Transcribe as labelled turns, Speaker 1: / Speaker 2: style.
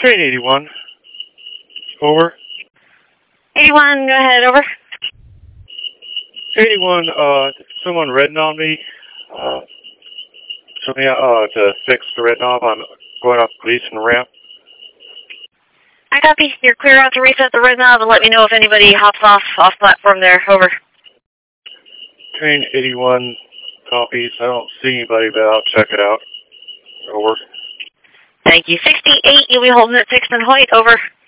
Speaker 1: Train 81. Over.
Speaker 2: 81, go ahead, over.
Speaker 1: 81, someone red on me. Told me to fix the red knob. I'm going off Gleason ramp.
Speaker 2: I copy. You're clear out to reset the red knob and let me know if anybody hops off platform there. Over.
Speaker 1: Train 81 copies. I don't see anybody, but I'll check it out. Over.
Speaker 2: Thank you. 68, you'll be holding at 6th and Hoyt. Over.